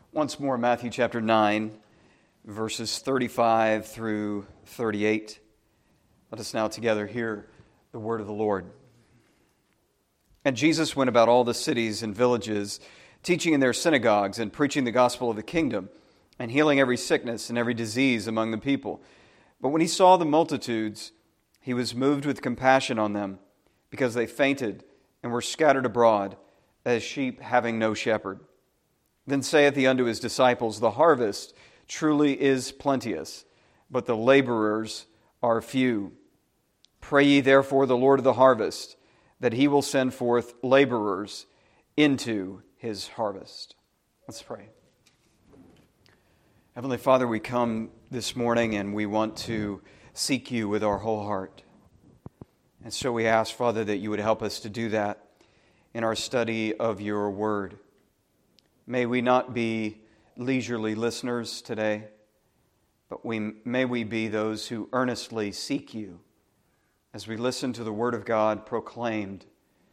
Once more, Matthew chapter 9, verses 35 through 38. Let us now together hear the word of the Lord. And Jesus went about all the cities and villages, teaching in their synagogues and preaching the gospel of the kingdom, and healing every sickness and every disease among the people. But when he saw the multitudes, he was moved with compassion on them, because they fainted and were scattered abroad, as sheep having no shepherd. Then saith he unto his disciples, The harvest truly is plenteous, but the laborers are few. Pray ye therefore the Lord of the harvest, that he will send forth laborers into his harvest. Let's pray. Heavenly Father, we come this morning and we want to seek you with our whole heart. And so we ask, Father, that you would help us to do that in our study of your word. May we not be leisurely listeners today, but may we be those who earnestly seek you as we listen to the word of God proclaimed.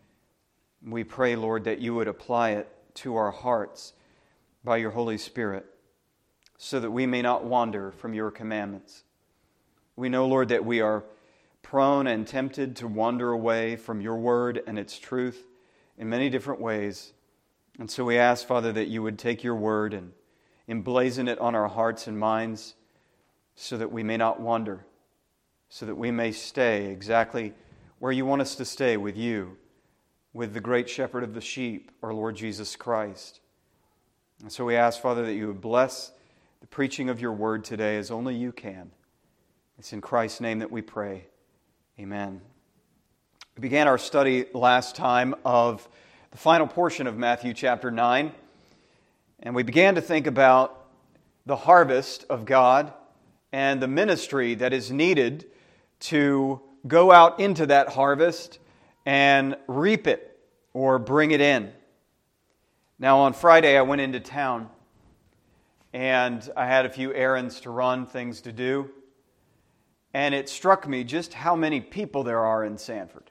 We pray, Lord, that you would apply it to our hearts by your Holy Spirit, so that we may not wander from your commandments. We know, Lord, that we are prone and tempted to wander away from your word and its truth in many different ways. And so we ask, Father, that you would take your word and emblazon it on our hearts and minds so that we may not wander, so that we may stay exactly where you want us to stay with you, with the great shepherd of the sheep, our Lord Jesus Christ. And so we ask, Father, that you would bless the preaching of your word today as only you can. It's in Christ's name that we pray. Amen. We began our study last time of the final portion of Matthew chapter 9, and we began to think about the harvest of God and the ministry that is needed to go out into that harvest and reap it or bring it in. Now on Friday I went into town and I had a few errands to run, things to do, and it struck me just how many people there are in Sanford.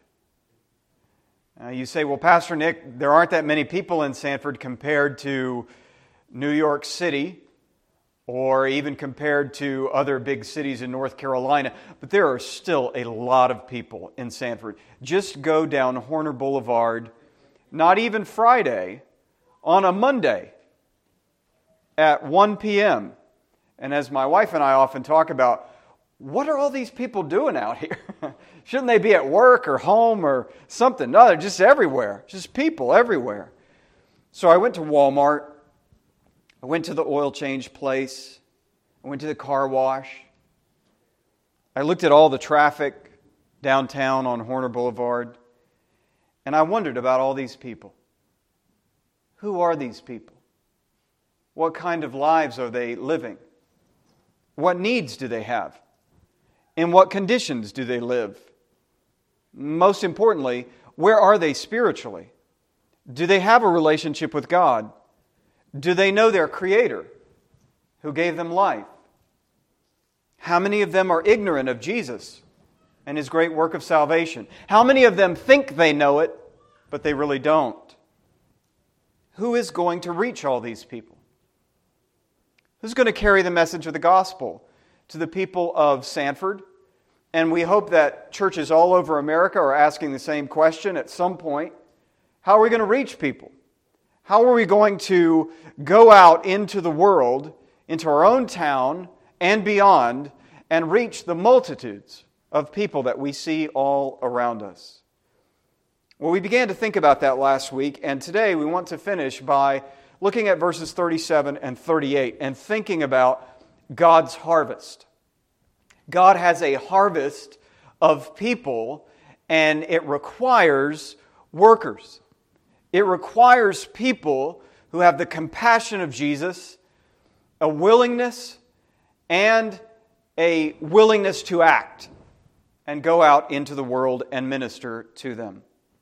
You say, well, Pastor Nick, there aren't that many people in Sanford compared to New York City or even compared to other big cities in North Carolina, but there are still a lot of people in Sanford. Just go down Horner Boulevard, not even Friday, on a Monday at 1 p.m. And as my wife and I often talk about, what are all these people doing out here? Shouldn't they be at work or home or something? No, they're just everywhere. Just people everywhere. So I went to Walmart. I went to the oil change place. I went to the car wash. I looked at all the traffic downtown on Horner Boulevard. And I wondered about all these people. Who are these people? What kind of lives are they living? What needs do they have? In what conditions do they live? Most importantly, where are they spiritually? Do they have a relationship with God? Do they know their Creator who gave them life? How many of them are ignorant of Jesus and His great work of salvation? How many of them think they know it, but they really don't? Who is going to reach all these people? Who's going to carry the message of the gospel to the people of Sanford? And we hope that churches all over America are asking the same question at some point. How are we going to reach people? How are we going to go out into the world, into our own town and beyond, and reach the multitudes of people that we see all around us? Well, we began to think about that last week, and today we want to finish by looking at verses 37 and 38 and thinking about God's harvest. God has a harvest of people, and it requires workers. It requires people who have the compassion of Jesus, a willingness, and a willingness to act and go out into the world and minister to them.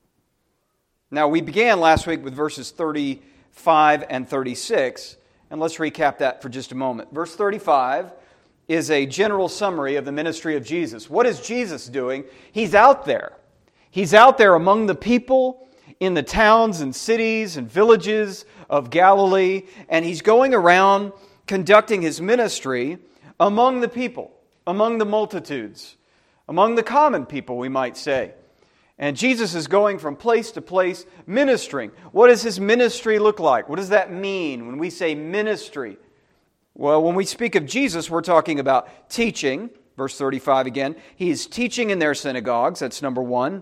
Now, we began last week with verses 35 and 36, and let's recap that for just a moment. Verse 35 is a general summary of the ministry of Jesus. What is Jesus doing? He's out there. He's out there among the people in the towns and cities and villages of Galilee, and He's going around conducting His ministry among the people, among the multitudes, among the common people, we might say. And Jesus is going from place to place ministering. What does His ministry look like? What does that mean when we say ministry? Well, when we speak of Jesus, we're talking about teaching. Verse 35 again. He is teaching in their synagogues. That's number one.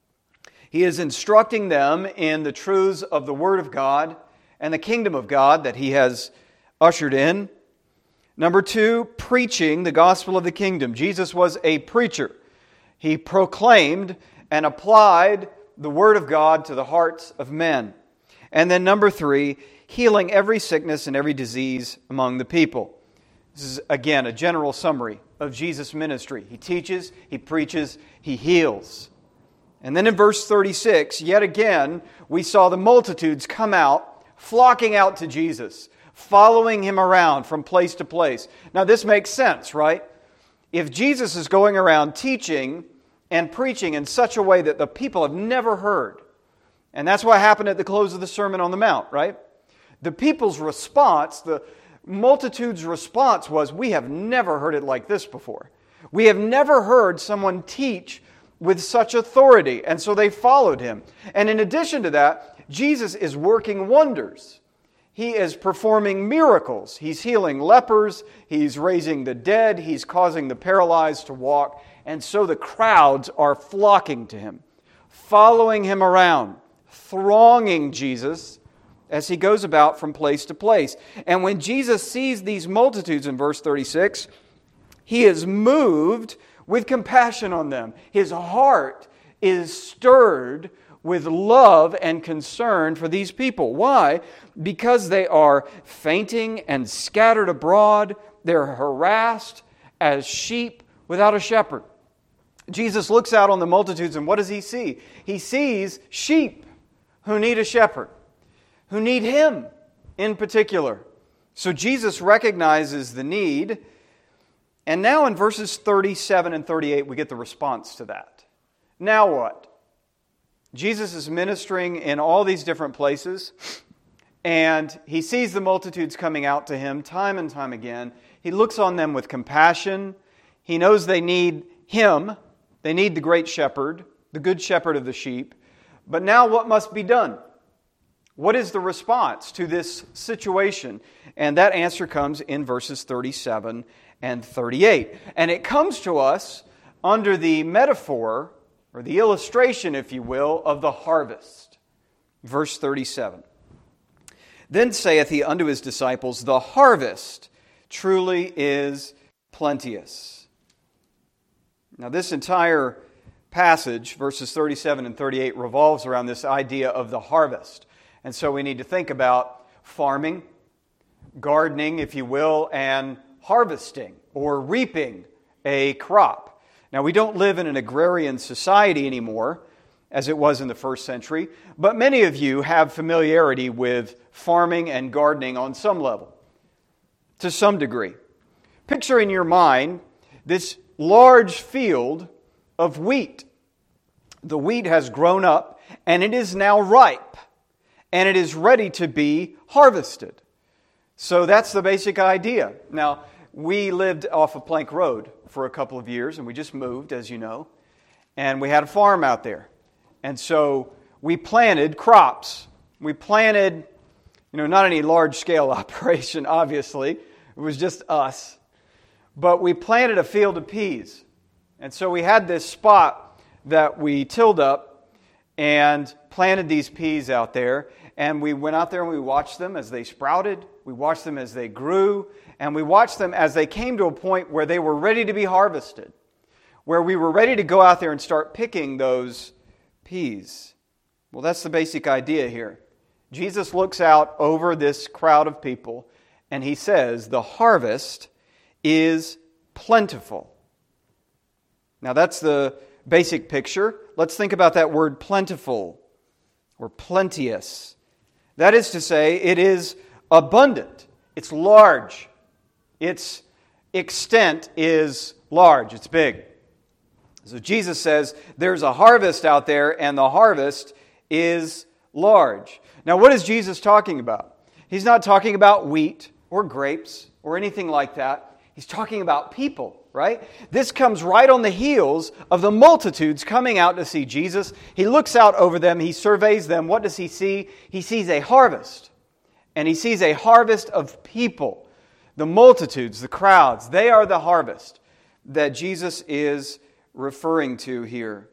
He is instructing them in the truths of the Word of God and the kingdom of God that He has ushered in. Number two, preaching the gospel of the kingdom. Jesus was a preacher. He proclaimed and applied the Word of God to the hearts of men. And then number three, healing every sickness and every disease among the people. This is, again, a general summary of Jesus' ministry. He teaches, He preaches, He heals. And then in verse 36, yet again, we saw the multitudes come out, flocking out to Jesus, following Him around from place to place. Now this makes sense, right? If Jesus is going around teaching and preaching in such a way that the people have never heard, and that's what happened at the close of the Sermon on the Mount, right? The people's response, the multitude's response was, we have never heard it like this before. We have never heard someone teach with such authority. And so they followed Him. And in addition to that, Jesus is working wonders. He is performing miracles. He's healing lepers. He's raising the dead. He's causing the paralyzed to walk. And so the crowds are flocking to Him, following Him around, thronging Jesus as He goes about from place to place. And when Jesus sees these multitudes in verse 36, He is moved with compassion on them. His heart is stirred with love and concern for these people. Why? Because they are fainting and scattered abroad. They're harassed as sheep without a shepherd. Jesus looks out on the multitudes, and what does He see? He sees sheep who need a shepherd, who need Him in particular. So Jesus recognizes the need. And now in verses 37 and 38, we get the response to that. Now what? Jesus is ministering in all these different places, and He sees the multitudes coming out to Him time and time again. He looks on them with compassion. He knows they need Him. They need the great shepherd, the good shepherd of the sheep. But now what must be done? What is the response to this situation? And that answer comes in verses 37 and 38. And it comes to us under the metaphor, or the illustration, if you will, of the harvest. Verse 37. Then saith He unto His disciples, the harvest truly is plenteous. Now this entire passage, verses 37 and 38, revolves around this idea of the harvest. And so we need to think about farming, gardening, if you will, and harvesting or reaping a crop. Now, we don't live in an agrarian society anymore, as it was in the first century, but many of you have familiarity with farming and gardening on some level, to some degree. Picture in your mind this large field of wheat. The wheat has grown up, and it is now ripe, and it is ready to be harvested. So that's the basic idea. Now, we lived off of Plank Road for a couple of years, and we just moved, as you know, and we had a farm out there. And so we planted crops. We planted, not any large-scale operation, obviously. It was just us. But we planted a field of peas. And so we had this spot that we tilled up and planted these peas out there. And we went out there and we watched them as they sprouted. We watched them as they grew. And we watched them as they came to a point where they were ready to be harvested, where we were ready to go out there and start picking those peas. Well, that's the basic idea here. Jesus looks out over this crowd of people and He says, the harvest is plentiful. Now that's the basic picture. Let's think about that word plentiful or plenteous. That is to say, it is abundant. It's large. Its extent is large. It's big. So Jesus says there's a harvest out there, and the harvest is large. Now, what is Jesus talking about? He's not talking about wheat or grapes or anything like that. He's talking about people, right? This comes right on the heels of the multitudes coming out to see Jesus. He looks out over them. He surveys them. What does he see? He sees a harvest. And he sees a harvest of people. The multitudes, the crowds, they are the harvest that Jesus is referring to here.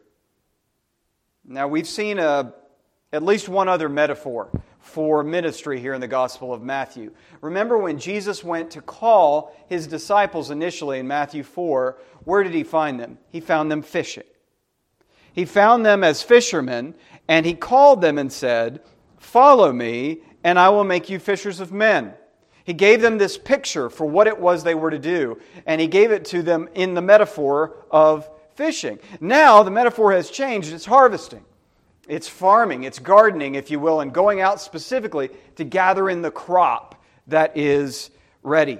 Now, we've seen at least one other metaphor for ministry here in the Gospel of Matthew. Remember when Jesus went to call his disciples initially in Matthew 4, where did he find them? He found them fishing. He found them as fishermen, and he called them and said, "Follow me, and I will make you fishers of men." He gave them this picture for what it was they were to do, and he gave it to them in the metaphor of fishing. Now, the metaphor has changed. It's harvesting. It's farming, it's gardening, if you will, and going out specifically to gather in the crop that is ready.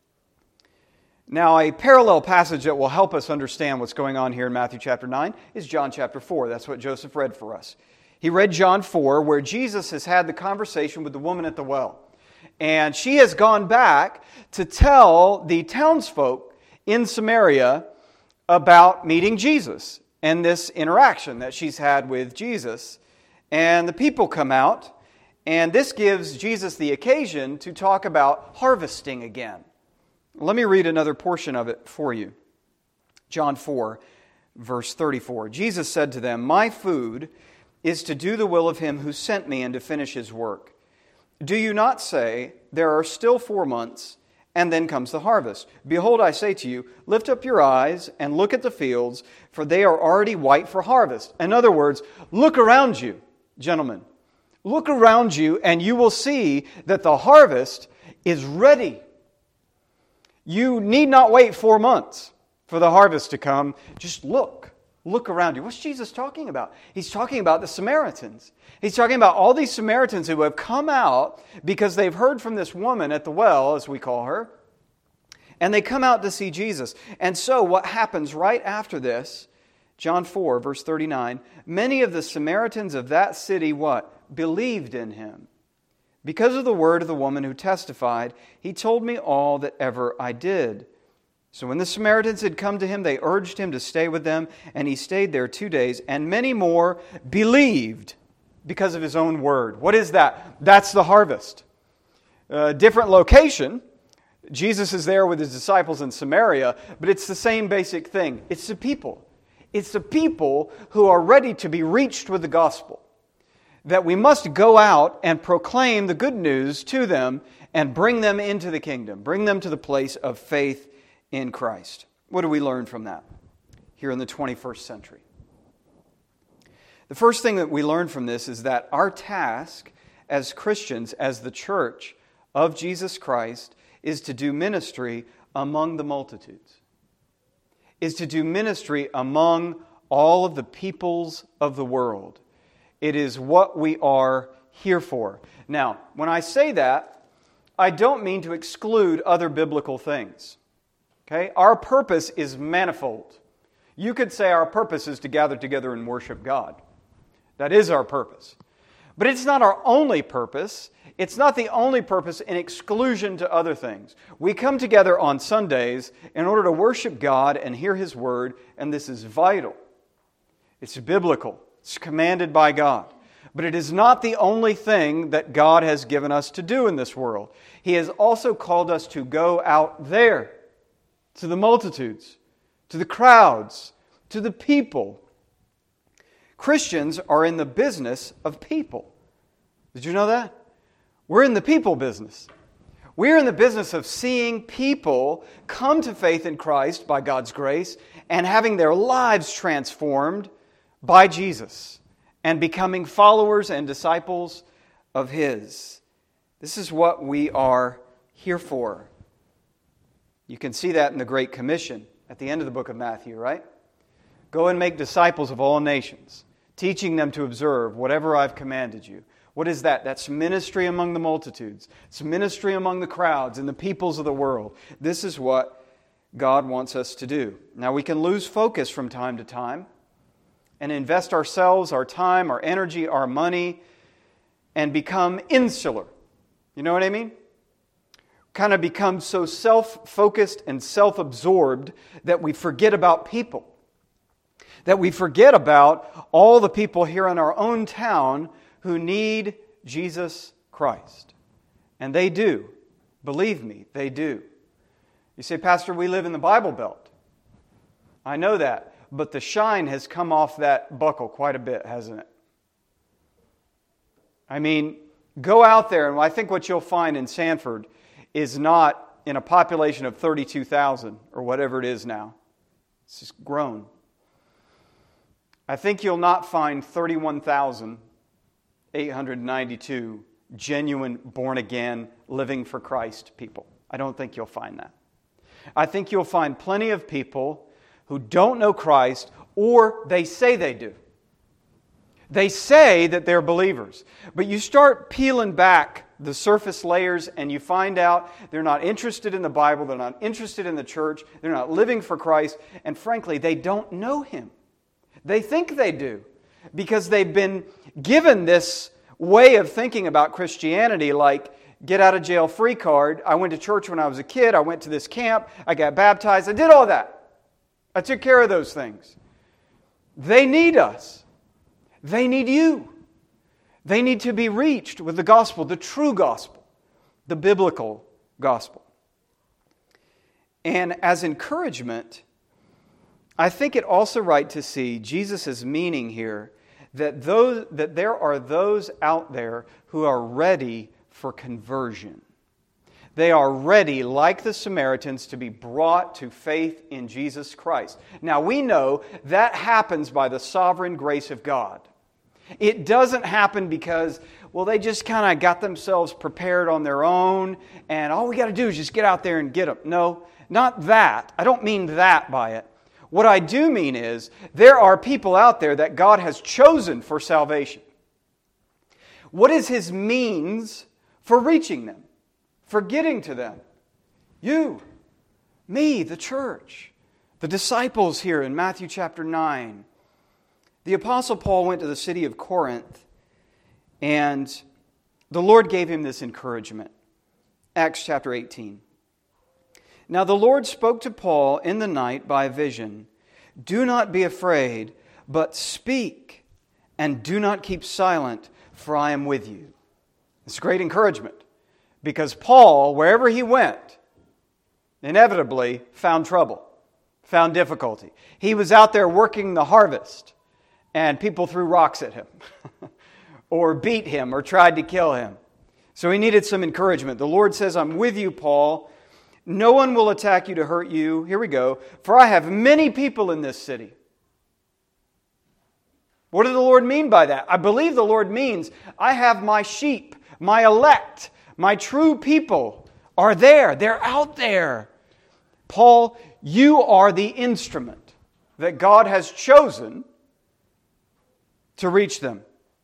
Now, a parallel passage that will help us understand what's going on here in Matthew chapter 9 is John chapter 4. That's what Joseph read for us. He read John 4, where Jesus has had the conversation with the woman at the well. And she has gone back to tell the townsfolk in Samaria about meeting Jesus and this interaction that she's had with Jesus. And the people come out, and this gives Jesus the occasion to talk about harvesting again. Let me read another portion of it for you. John 4, verse 34. Jesus said to them, "My food is to do the will of him who sent me and to finish his work. Do you not say, 'There are still 4 months, and then comes the harvest'? Behold, I say to you, lift up your eyes and look at the fields, for they are already white for harvest." In other words, look around you, gentlemen. Look around you, and you will see that the harvest is ready. You need not wait 4 months for the harvest to come. Just look. Look around you. What's Jesus talking about? He's talking about the Samaritans. He's talking about all these Samaritans who have come out because they've heard from this woman at the well, as we call her, and they come out to see Jesus. And so what happens right after this, John 4, verse 39, many of the Samaritans of that city, what? Believed in him. Because of the word of the woman who testified, "He told me all that ever I did." So when the Samaritans had come to him, they urged him to stay with them, and he stayed there 2 days, and many more believed because of his own word. What is that? That's the harvest. Different location. Jesus is there with his disciples in Samaria, but it's the same basic thing. It's the people. It's the people who are ready to be reached with the gospel. That we must go out and proclaim the good news to them and bring them into the kingdom. Bring them to the place of faith in Christ. What do we learn from that here in the 21st century? The first thing that we learn from this is that our task as Christians, as the church of Jesus Christ, is to do ministry among the multitudes. Is to do ministry among all of the peoples of the world. It is what we are here for. Now, when I say that, I don't mean to exclude other biblical things. Okay? Our purpose is manifold. You could say our purpose is to gather together and worship God. That is our purpose. But it's not our only purpose. It's not the only purpose in exclusion to other things. We come together on Sundays in order to worship God and hear His Word, and this is vital. It's biblical. It's commanded by God. But it is not the only thing that God has given us to do in this world. He has also called us to go out there, to the multitudes, to the crowds, to the people. Christians are in the business of people. Did you know that? We're in the people business. We're in the business of seeing people come to faith in Christ by God's grace and having their lives transformed by Jesus and becoming followers and disciples of His. This is what we are here for. You can see that in the Great Commission at the end of the book of Matthew, right? Go and make disciples of all nations, teaching them to observe whatever I've commanded you. What is that? That's ministry among the multitudes. It's ministry among the crowds and the peoples of the world. This is what God wants us to do. Now, we can lose focus from time to time. and invest ourselves, our time, our energy, our money, and become insular. You know what I mean? Kind of become so self-focused and self-absorbed that we forget about people. That we forget about all the people here in our own town who need Jesus Christ. And they do. Believe me, they do. You say, Pastor, we live in the Bible Belt. I know that. But the shine has come off that buckle quite a bit, hasn't it? I mean, go out there, and I think what you'll find in Sanford is not in a population of 32,000 or whatever it is now. It's just grown. I think you'll not find 31,892 genuine, born-again, living for Christ people. I don't think you'll find that. I think you'll find plenty of people who don't know Christ, or they say they do. They say that they're believers. But you start peeling back the surface layers and you find out they're not interested in the Bible, they're not interested in the church, they're not living for Christ, and frankly, they don't know Him. They think they do because they've been given this way of thinking about Christianity like, get out of jail free card. I went to church when I was a kid, I went to this camp, I got baptized, I did all that. I took care of those things. They need us. They need you. They need to be reached with the gospel, the true gospel, the biblical gospel. And as encouragement, I think it also right to see Jesus' meaning here that there are those out there who are ready for conversion. They are ready, like the Samaritans, to be brought to faith in Jesus Christ. Now, we know that happens by the sovereign grace of God. It doesn't happen because, well, they just kind of got themselves prepared on their own, and all we got to do is just get out there and get them. No, not that. I don't mean that by it. What I do mean is, there are people out there that God has chosen for salvation. What is His means for reaching them? For getting to them? You, me, the church, the disciples here in Matthew chapter 9. The Apostle Paul went to the city of Corinth, and the Lord gave him this encouragement. Acts chapter 18. Now the Lord spoke to Paul in the night by a vision. Do not be afraid, but speak, and do not keep silent, for I am with you. It's great encouragement. Because Paul, wherever he went, inevitably found trouble, found difficulty. He was out there working the harvest, and people threw rocks at him, or beat him, or tried to kill him. So he needed some encouragement. The Lord says, I'm with you, Paul. No one will attack you to hurt you. Here we go. For I have many people in this city. What did the Lord mean by that? I believe the Lord means, I have my sheep, my elect, my true people are there. They're out there. Paul, you are the instrument that God has chosen to reach them.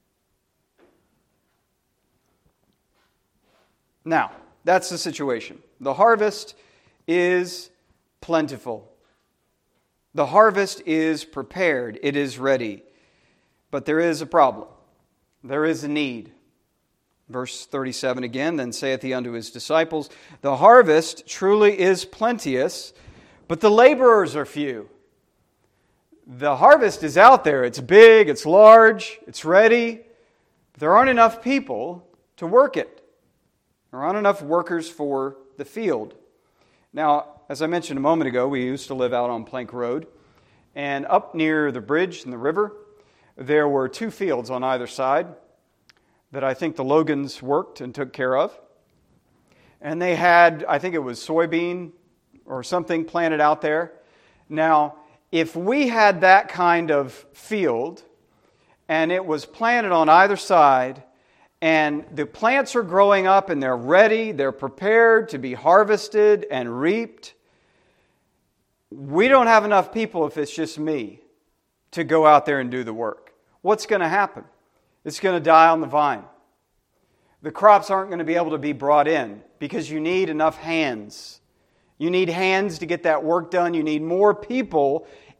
Now, that's the situation. The harvest is plentiful. The harvest is prepared. It is ready. But there is a problem. There is a need. Verse 37 again, then saith he unto his disciples, the harvest truly is plenteous, but the laborers are few. The harvest is out there. It's big, it's large, it's ready. But there aren't enough people to work it. There aren't enough workers for the field. Now, as I mentioned a moment ago, we used to live out on Plank Road. And up near the bridge and the river, there were 2 fields on either side that I think the Logans worked and took care of. And they had, I think it was soybean or something planted out there. Now, if we had that kind of field and it was planted on either side and the plants are growing up and they're ready, they're prepared to be harvested and reaped, we don't have enough people if it's just me to go out there and do the work. What's going to happen? It's going to die on the vine. The crops aren't going to be able to be brought in because you need enough hands. You need hands to get that work done. You need more people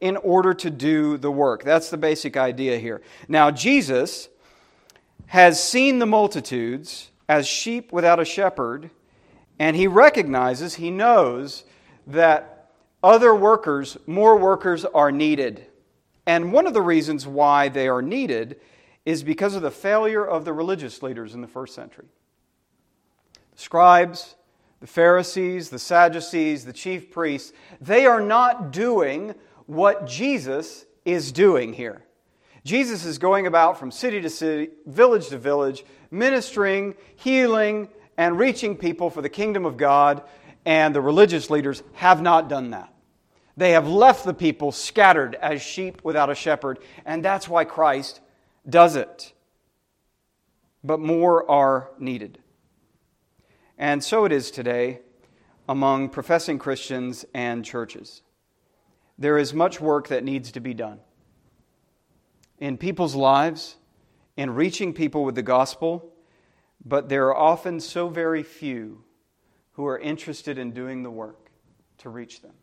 in order to do the work. That's the basic idea here. Now, Jesus has seen the multitudes as sheep without a shepherd, and he recognizes, he knows that other workers, more workers are needed. And one of the reasons why they are needed is because of the failure of the religious leaders in the first century. The scribes, the Pharisees, the Sadducees, the chief priests, they are not doing what Jesus is doing here. Jesus is going about from city to city, village to village, ministering, healing, and reaching people for the kingdom of God, and the religious leaders have not done that. They have left the people scattered as sheep without a shepherd, and that's why Christ does it. But more are needed. And so it is today among professing Christians and churches. There is much work that needs to be done in people's lives, in reaching people with the gospel, but there are often so very few who are interested in doing the work to reach them.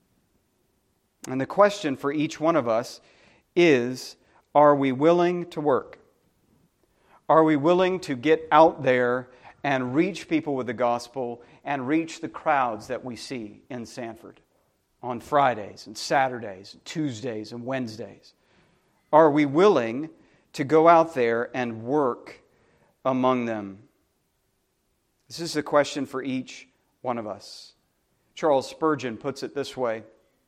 And the question for each one of us is, are we willing to work? Are we willing to get out there and reach people with the gospel and reach the crowds that we see in Sanford on Fridays and Saturdays, and Tuesdays and Wednesdays? Are we willing to go out there and work among them? This is a question for each one of us. Charles Spurgeon puts it this way: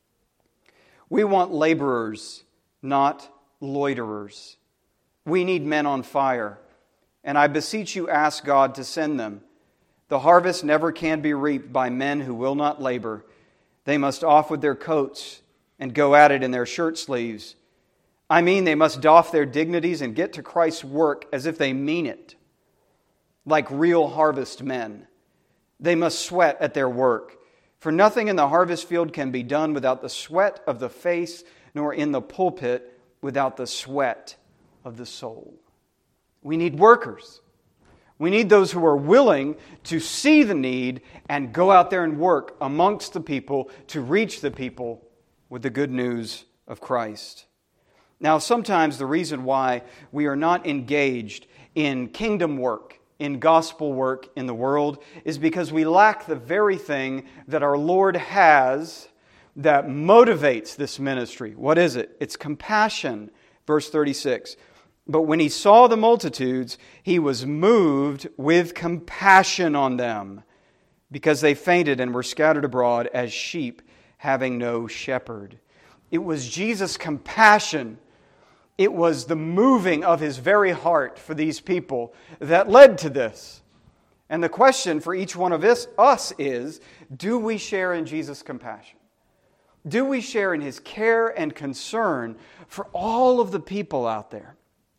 we want laborers, not loiterers. We need men on fire, and I beseech you ask God to send them. The harvest never can be reaped by men who will not labor. They must off with their coats and go at it in their shirt sleeves. I mean, they must doff their dignities and get to Christ's work as if they mean it, like real harvest men. They must sweat at their work, for nothing in the harvest field can be done without the sweat of the face, nor in the pulpit without the sweat of the soul. We need workers. We need those who are willing to see the need and go out there and work amongst the people to reach the people with the good news of Christ. Now, sometimes the reason why we are not engaged in kingdom work, in gospel work in the world, is because we lack the very thing that our Lord has that motivates this ministry. What is it? It's compassion. Verse 36. But when he saw the multitudes, he was moved with compassion on them, because they fainted and were scattered abroad as sheep having no shepherd. It was Jesus' compassion. It was the moving of his very heart for these people that led to this. And the question for each one of us is, do we share in Jesus' compassion? Do we share in his care and concern for all of the people out there?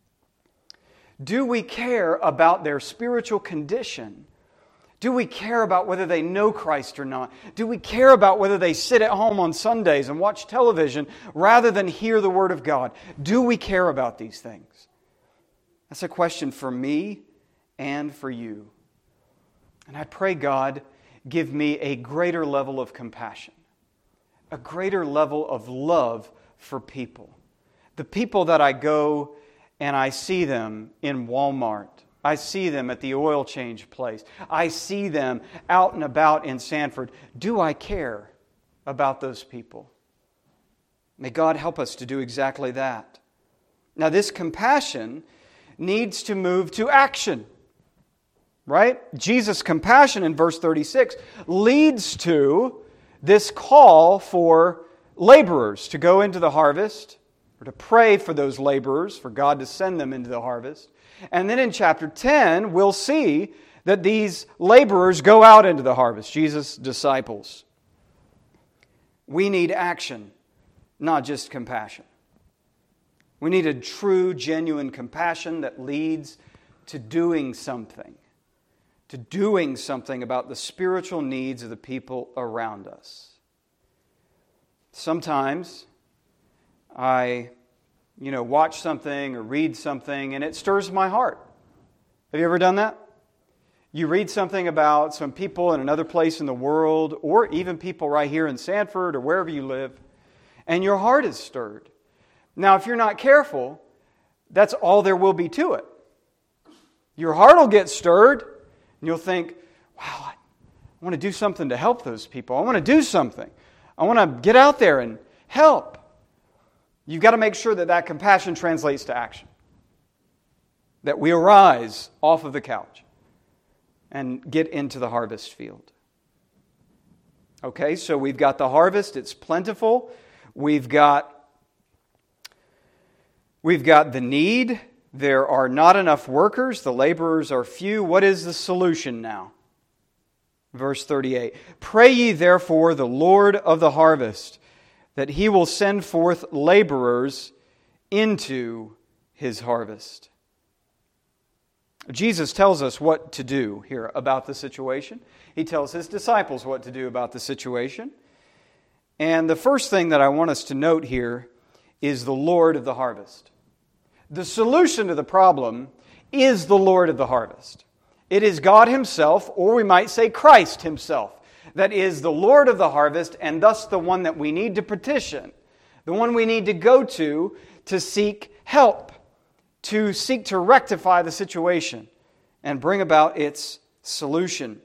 Do we care about their spiritual condition? Do we care about whether they know Christ or not? Do we care about whether they sit at home on Sundays and watch television rather than hear the Word of God? Do we care about these things? That's a question for me and for you. And I pray God give me a greater level of compassion, a greater level of love for people. The people that I go and I see them in Walmart. I see them at the oil change place. I see them out and about in Sanford. Do I care about those people? May God help us to do exactly that. Now, this compassion needs to move to action. Right? Jesus' compassion in verse 36 leads to this call for laborers to go into the harvest, or to pray for those laborers, for God to send them into the harvest. And then in chapter 10, we'll see that these laborers go out into the harvest, Jesus' disciples. We need action, not just compassion. We need a true, genuine compassion that leads to doing something about the spiritual needs of the people around us. Sometimes I watch something or read something and it stirs my heart. Have you ever done that? You read something about some people in another place in the world, or even people right here in Sanford or wherever you live, and your heart is stirred. Now, if you're not careful, that's all there will be to it. Your heart will get stirred, and you'll think, wow, I want to do something to help those people. I want to do something. I want to get out there and help. You've got to make sure that that compassion translates to action. That we arise off of the couch and get into the harvest field. Okay, so we've got the harvest. It's plentiful. We've got the need. There are not enough workers. The laborers are few. What is the solution now? Verse 38. Pray ye therefore the Lord of the harvest, that He will send forth laborers into His harvest. Jesus tells us what to do here about the situation. He tells His disciples what to do about the situation. And the first thing that I want us to note here is the Lord of the harvest. The solution to the problem is the Lord of the harvest. It is God Himself, or we might say Christ Himself, that is the Lord of the harvest, and thus the one that we need to petition, the one we need to go to seek help, to seek to rectify the situation and bring about its solution.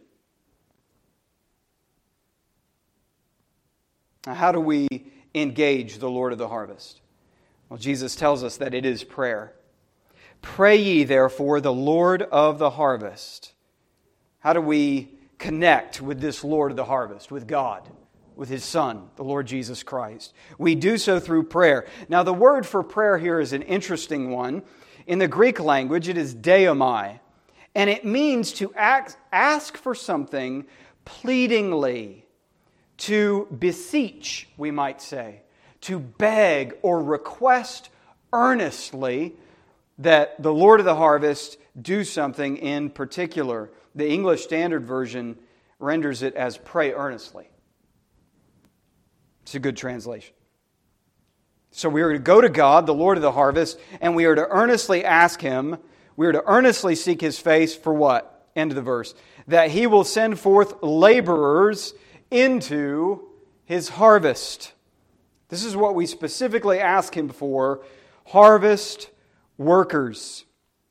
Now, how do we engage the Lord of the harvest? Well, Jesus tells us that it is prayer. Pray ye therefore the Lord of the harvest. How do we connect with this Lord of the harvest, with God, with His Son, the Lord Jesus Christ? We do so through prayer. Now, the word for prayer here is an interesting one. In the Greek language, it is deomai, and it means to ask for something pleadingly, to beseech, we might say, to beg or request earnestly that the Lord of the harvest do something in particular. The English Standard Version renders it as pray earnestly. It's a good translation. So we are to go to God, the Lord of the harvest, and we are to earnestly ask Him, we are to earnestly seek His face for what? End of the verse. That He will send forth laborers into His harvest. This is what we specifically ask Him for, harvest workers.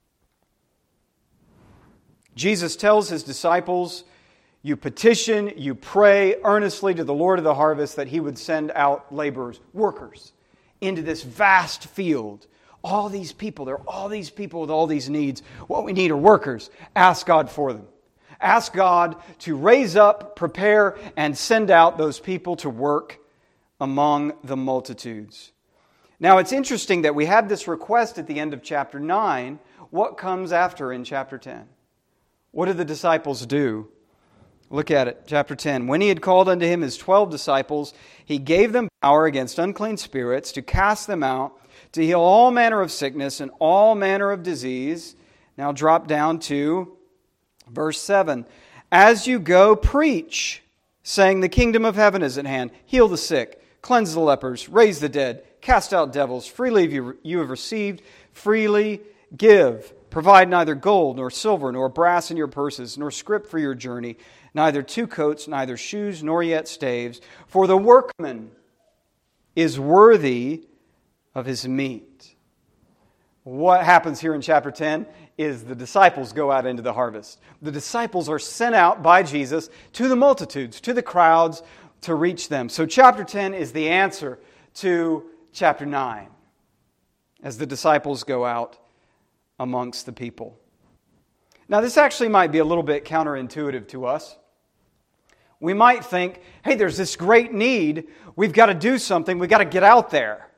Jesus tells His disciples, you petition, you pray earnestly to the Lord of the harvest that He would send out laborers, workers, into this vast field. All these people, there are all these people with all these needs. What we need are workers. Ask God for them. Ask God to raise up, prepare, and send out those people to work among the multitudes. Now, it's interesting that we have this request at the end of chapter 9. What comes after in chapter 10? What do the disciples do? Look at it, chapter 10. When He had called unto Him His 12 disciples, He gave them power against unclean spirits to cast them out, to heal all manner of sickness and all manner of disease. Now drop down to verse 7. As you go, preach, saying, the kingdom of heaven is at hand. Heal the sick, cleanse the lepers, raise the dead, cast out devils. Freely you have received, freely give. Provide neither gold, nor silver, nor brass in your purses, nor scrip for your journey, neither 2 coats, neither shoes, nor yet staves. For the workman is worthy of his meat. What happens here in chapter 10 is the disciples go out into the harvest. The disciples are sent out by Jesus to the multitudes, to the crowds, to reach them. So chapter 10 is the answer to chapter 9 as the disciples go out amongst the people. Now, this actually might be a little bit counterintuitive to us. We might think, hey, there's this great need. We've got to do something. We've got to get out there.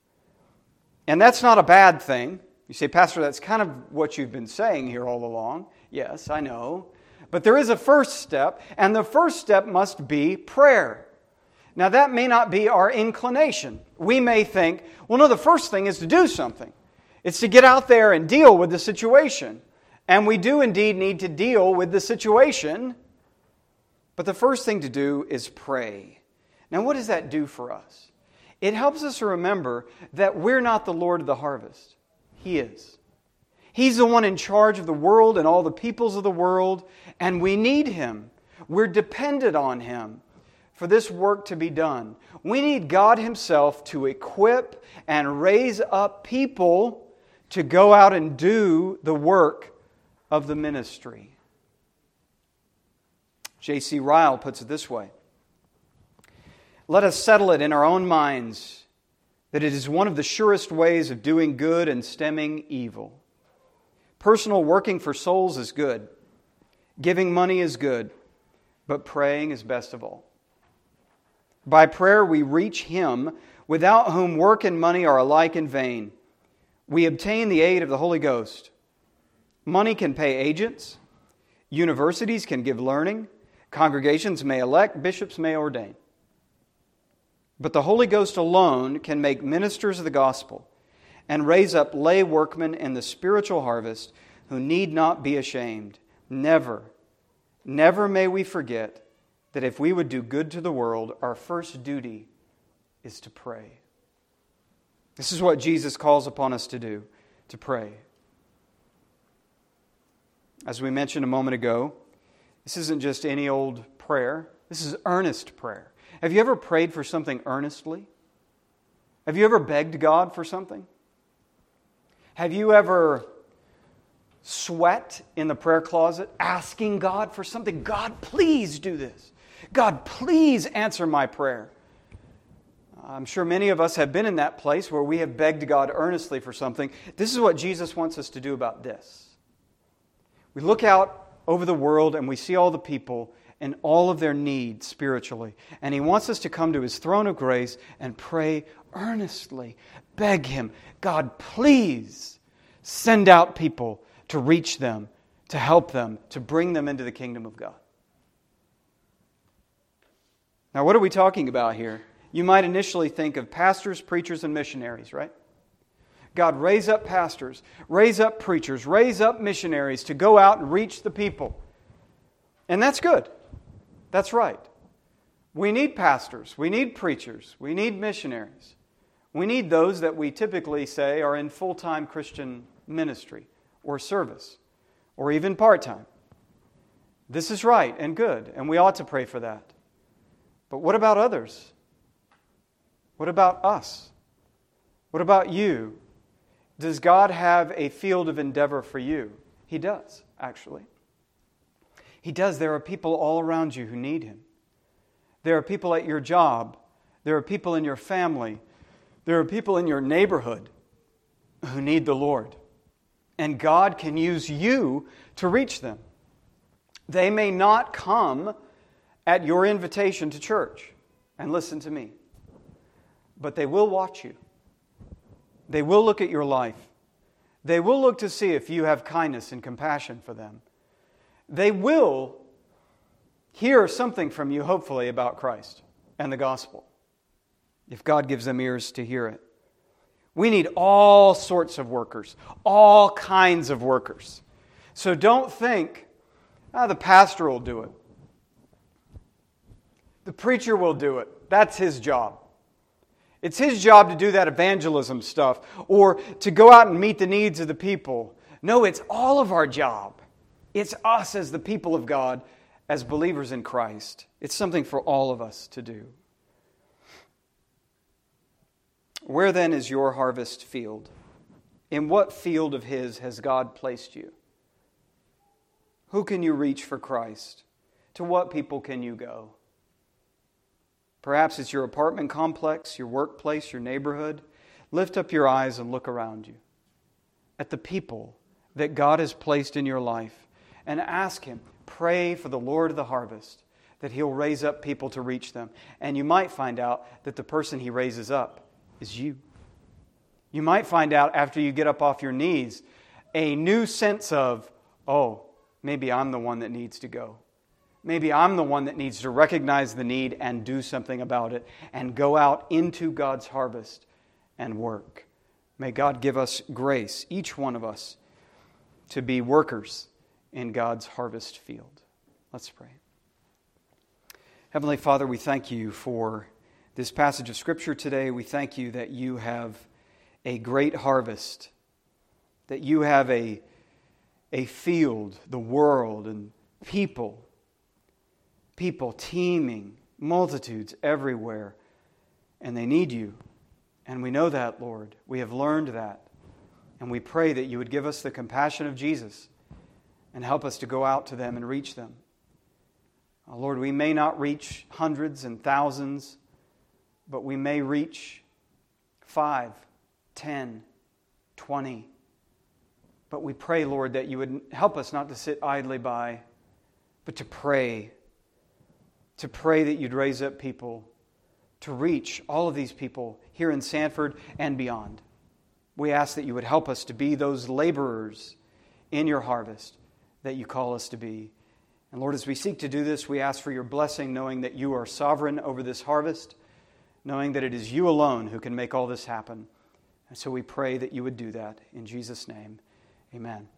And that's not a bad thing. You say, Pastor, that's kind of what you've been saying here all along. Yes, I know. But there is a first step, and the first step must be prayer. Now, that may not be our inclination. We may think, well, no, the first thing is to do something. It's to get out there and deal with the situation. And we do indeed need to deal with the situation. But the first thing to do is pray. Now, what does that do for us? It helps us to remember that we're not the Lord of the harvest. He is. He's the one in charge of the world and all the peoples of the world, and we need Him. We're dependent on Him for this work to be done. We need God Himself to equip and raise up people to go out and do the work of the ministry. J.C. Ryle puts it this way: let us settle it in our own minds that it is one of the surest ways of doing good and stemming evil. Personal working for souls is good. Giving money is good. But praying is best of all. By prayer we reach Him, without whom work and money are alike in vain. We obtain the aid of the Holy Ghost. Money can pay agents. Universities can give learning. Congregations may elect. Bishops may ordain. But the Holy Ghost alone can make ministers of the gospel and raise up lay workmen in the spiritual harvest who need not be ashamed. Never, never may we forget that if we would do good to the world, our first duty is to pray. This is what Jesus calls upon us to do, to pray. As we mentioned a moment ago, this isn't just any old prayer. This is earnest prayer. Have you ever prayed for something earnestly? Have you ever begged God for something? Have you ever sweat in the prayer closet asking God for something? God, please do this. God, please answer my prayer. I'm sure many of us have been in that place where we have begged God earnestly for something. This is what Jesus wants us to do about this. We look out over the world and we see all the people and all of their needs spiritually. And He wants us to come to His throne of grace and pray earnestly. Beg Him, God, please send out people to reach them, to help them, to bring them into the kingdom of God. Now, what are we talking about here? You might initially think of pastors, preachers, and missionaries, right? God, raise up pastors, raise up preachers, raise up missionaries to go out and reach the people. And that's good. That's right. We need pastors, we need preachers, we need missionaries. We need those that we typically say are in full-time Christian ministry or service, or even part-time. This is right and good, and we ought to pray for that. But what about others? What about us? What about you? Does God have a field of endeavor for you? He does, actually. He does. There are people all around you who need Him. There are people at your job. There are people in your family. There are people in your neighborhood who need the Lord. And God can use you to reach them. They may not come at your invitation to church and listen to me, but they will watch you. They will look at your life. They will look to see if you have kindness and compassion for them. They will hear something from you, hopefully, about Christ and the gospel, if God gives them ears to hear it. We need all sorts of workers, all kinds of workers. So don't think, the pastor will do it. The preacher will do it. That's his job. It's his job to do that evangelism stuff or to go out and meet the needs of the people. No, it's all of our job. It's us as the people of God, as believers in Christ. It's something for all of us to do. Where then is your harvest field? In what field of His has God placed you? Who can you reach for Christ? To what people can you go? Perhaps it's your apartment complex, your workplace, your neighborhood. Lift up your eyes and look around you at the people that God has placed in your life and ask Him, pray for the Lord of the harvest, that He'll raise up people to reach them. And you might find out that the person He raises up is you. You might find out after you get up off your knees a new sense of, oh, maybe I'm the one that needs to go. Maybe I'm the one that needs to recognize the need and do something about it and go out into God's harvest and work. May God give us grace, each one of us, to be workers in God's harvest field. Let's pray. Heavenly Father, we thank You for this passage of Scripture today. We thank You that You have a great harvest, that You have a field, the world, and people teeming multitudes everywhere, and they need you. And we know that, Lord. We have learned that. And we pray that you would give us the compassion of Jesus and help us to go out to them and reach them. Lord, we may not reach hundreds and thousands, but we may reach 5, 10, 20. But we pray, Lord, that you would help us not to sit idly by, but to pray that you'd raise up people to reach all of these people here in Sanford and beyond. We ask that you would help us to be those laborers in your harvest that you call us to be. And Lord, as we seek to do this, we ask for your blessing, knowing that you are sovereign over this harvest, knowing that it is you alone who can make all this happen. And so we pray that you would do that. In Jesus' name, amen.